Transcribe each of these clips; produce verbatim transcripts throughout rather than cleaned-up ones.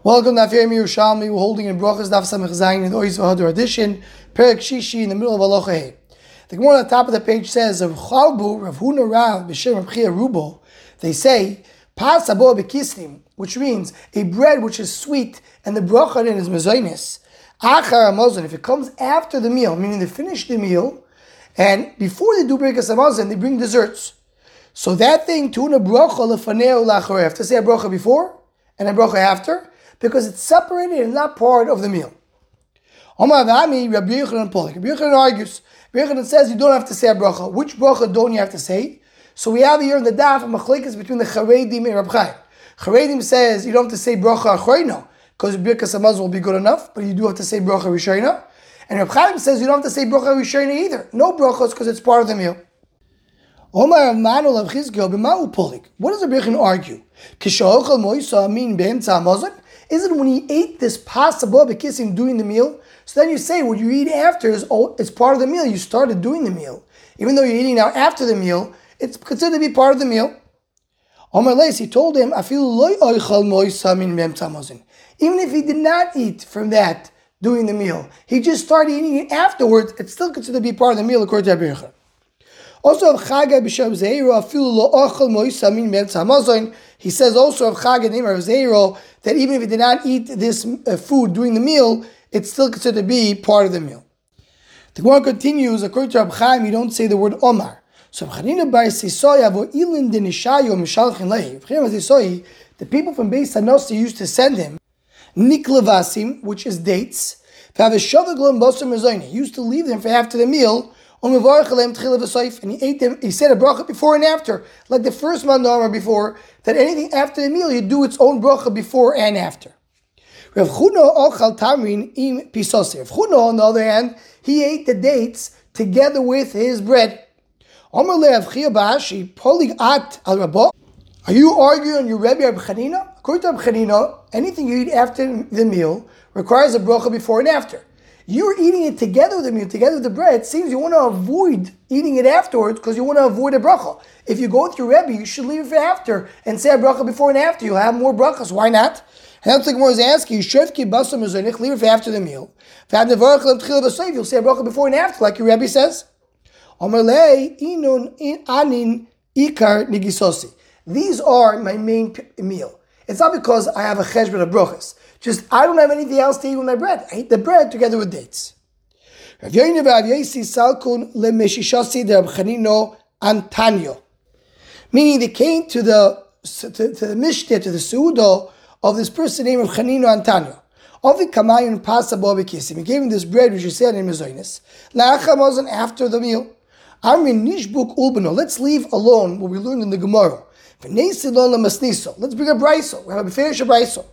Welcome to Afiyam Yerushalmi. We're holding in Brachas Daf Samech Zayin in the Ois V'Hadar edition, Perek Shishi in the middle of Halacha Hey. The Gemara on the top of the page says, "Of Chalbu Rav Huna Rav B'Shem Rav Chia Rubo." They say, "Pas Abo B'Kisnim," which means a bread which is sweet and the bracha in is mezainis. Achar Hamazon, if it comes after the meal, meaning they finish the meal, and before they do Birkas Hamazon, they bring desserts. So that thing, Tuna Bracha Lefaneu Lachor, have to say a bracha before and a bracha after, because it's separated and not part of the meal. Omar Avami, Rabbi Yochanan Polik. Rabbi Yochanan argues. Rabbi Yochanan says you don't have to say a bracha. Which bracha don't you have to say? So we have here in the daf a machlekes between the Charedim and Rab Chaim. Charedim says you don't have to say bracha achreina because Birkas Hamazon will be good enough, but you do have to say bracha rishona. And Rab Chaim says you don't have to say bracha rishona either. No brachas because it's part of the meal. Omar Manu Rav Chizkiyahu b'ma'u Polik. What does Rabbi Yochanan argue? Kishaochel moisa amin be'emtza hamazon. Is it when he ate this possible b'kisim during the meal? So then you say what you eat after is oh, it's part of the meal. You started doing the meal. Even though you're eating now after the meal, it's considered to be part of the meal. Omar Leis, he told him, even if he did not eat from that during the meal, he just started eating it afterwards, it's still considered to be part of the meal according to Rabbi Yochanan. Also, he says also of Chag and Imar Zeiro that even if he did not eat this uh, food during the meal, it's still considered to be part of the meal. The Gemara continues, according to Rab Chaim, you don't say the word Omar. So the people from Beis Hanosi used to send him Niklevasim, which is dates. He used to leave them for after the meal. And he ate them, he said a bracha before and after. Like the first mandamar before, that anything after the meal, you do its own bracha before and after. Rav Chuna ochal tamrin im pisose. Rav Chuna, on the other hand, he ate the dates together with his bread. Are you arguing on your Rebbe Reb Chanina? According to Reb Chanina, anything you eat after the meal requires a bracha before and after. You're eating it together with the meal, together with the bread. It seems you want to avoid eating it afterwards because you want to avoid a bracha. If you go with your Rebbe, you should leave it for after and say a bracha before and after. You'll have more brachas. Why not? And that's like more is asking you, leave it for after the meal. You'll say a bracha before and after, like your Rebbe says. These are my main meal. It's not because I have a cheshbon of brachas. Just, I don't have anything else to eat with my bread. I eat the bread together with dates. Meaning they came to the to, to the mishnah, to the seudo of this person named Chanino Antanio. He gave him this bread which he said in Mezoinis. After the meal. Let's leave alone what we learned in the Gemara. Let's bring a braiso. We have a finish a braiso.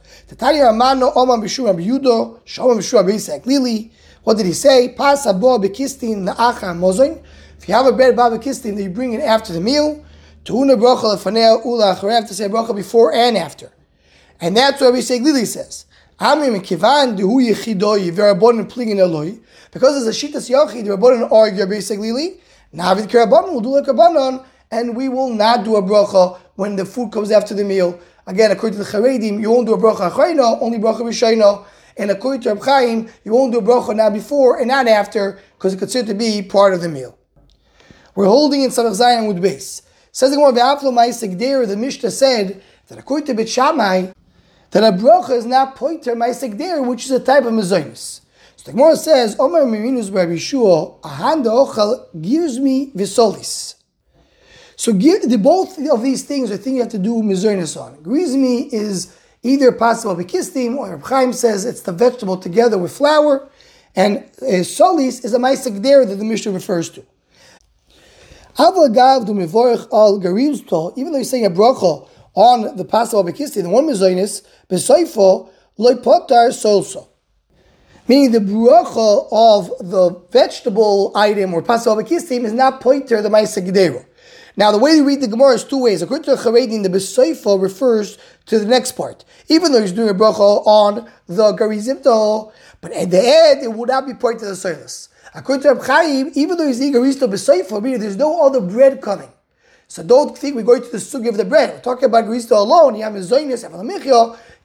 What did he say? Pas abo bekistin la'achar mozoin. If you have a bread ba bekistin, then you bring it after the meal. Tuhuna bracha lefanei ula achar. Have to say bracha before and after. And that's what Rabbi Seglili says. Amim kivan dehu yichidoyi v'rabbonin plingin eloi. Because there's a shitas yachid, the rabbonin argue Rabbi Seglili. Navid k'rabbonin, we'll do like rabbonin, and we will not do a bracha when the food comes after the meal. Again, according to the Charedim, you won't do a bracha achreina, only bracha rishona. And according to Rab Chaim, you won't do a bracha not before and not after, because it's considered to be part of the meal. We're holding in Samech Zayin with base. Says the Gemara, V'aflo ma'isek der, the Mishnah said that according to Bet Shammai, that a bracha is not pointer ma'isek der, which is a type of mezonis. So the Gemara says, Omer Mirinus Bar Yeshua, Ahan da'ochal gives me v'solis. So give, the, both of these things are things you have to do mezainis on. Grizmi is either possible b'kistim, or Reb Chaim says it's the vegetable together with flour, and uh, solis is a ma'asek der that the Mishnah refers to. Even though you're saying a bracha on the possible b'kistim, the one mezainis, b'soifo loy potar solso. Meaning the bracha of the vegetable item or possible b'kistim is not pointer the ma'asek der. Now, the way we read the Gemara is two ways. According to the Charedim, the Besoifo refers to the next part. Even though he's doing a bracha on the Garizimto, but at the end, it would not be part of the Soilus. According to Reb Chaim, even though he's eating Garizimto Besoifo, meaning there's no other bread coming. So don't think we're going to the sugi of the bread. We're talking about Garizimto alone. You have Mezoinis, you have Alamichio.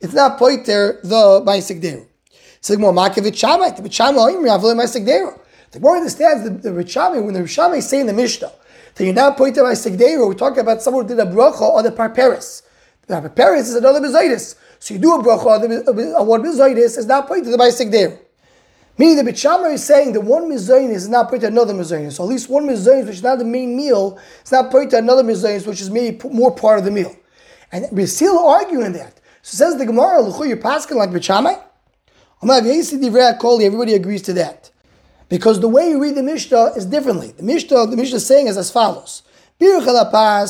it's not poiter the Maisik Deru. So the Gemara, Makevit Shammai, the B'Shammai Oimri Avle Maisik Deru. The Gemara understands the, the B'Shammai, when the B'Shammai is saying the Mishnah, that you're not poiter Maisik Deru, we're talking about someone who did a bracha on the parperis. The parperis is another Bezoidis. So you do a bracha on, the, on one Bezoidis, is not poiter the Maisik Deru. Meaning the Beit Shammai is saying that one mizonis is not put to another mizonis. So at least one mizonis, which is not the main meal, is not put to another mizonis, which is maybe more part of the meal. And we're still arguing that. So says the Gemara, L'chu, you're pasking like Beit Shammai? Everybody agrees to that. Because the way you read the Mishnah is differently. The Mishnah, the Mishnah is saying is as follows. He said a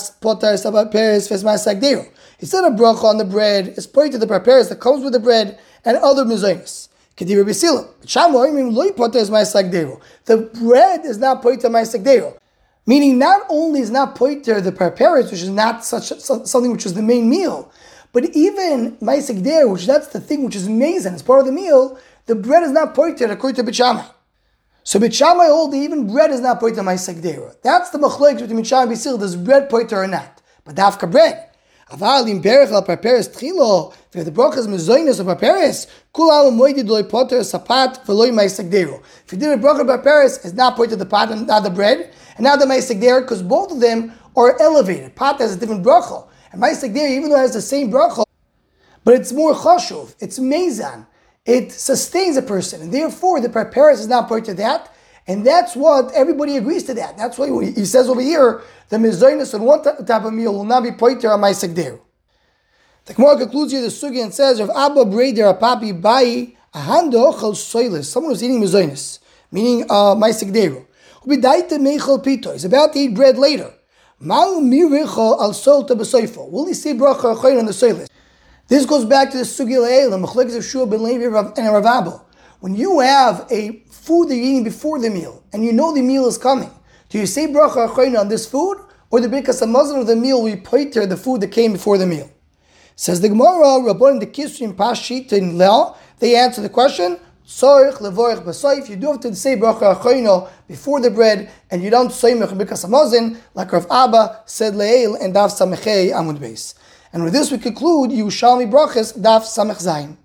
bracha on the bread is put to the prepares that comes with the bread and other mizonis. The bread is not poiter Maisik Deru. Meaning not only is not poiter the prepares, which is not such something which is the main meal, but even Maisik Deru, which that's the thing which is amazing, it's part of the meal, the bread is not poiter according to Beit Shammai. So Beit Shammai hold even bread is not poiter Maisik Deru. That's the machlokes between Beit Shammai and Beit Hillel, does bread poiter or not? But dafka bread. If the bracha is mezoinus of paperis, kul moidi doy poter sapat veloy Maisik Deru. If you did a bracha of paperis, it's not pointed the pot and not the bread, and not the Maisik Deru, because both of them are elevated. Pot has a different bracha, and Maisik Deru, even though it has the same bracha, but it's more chashuv, it's mezan, it sustains a person, and therefore the paperis is not pointed that. And that's what everybody agrees to that. That's why he says over here, the mezoinus on one type of meal will not be poiter on Maisik Deru. The Gemara concludes here the sugi and says, Rav Abba Breder Apapi Bai Ahando Ochal Soilis, someone who's eating mezoinus, meaning uh, Maisik Deru. Ubidaita Meichel Pito, he's about to eat bread later. Mal Mirichel Al Sol Tabasoifo, will he say bracha achoyin on the soilis? This goes back to the sugi le'el, the machlekes of Shua ben Levi and Rav Abba. When you have a food that you're eating before the meal, and you know the meal is coming, do you say bracha achoyin on this food, or the birkas hamazon of the meal will poiter the food that came before the meal? Says the Gemara, Rabban the Kisrin Pashit in Leah, they answer the question, Sorich levorich b'soif, you do have to say bracha achoyin before the bread, and you don't say mech birkas hamazon, like Rav Abba said le'el and Daf Samechei Amud Beis. And with this we conclude Yerushalmi Brachas Daf Samech Zayin.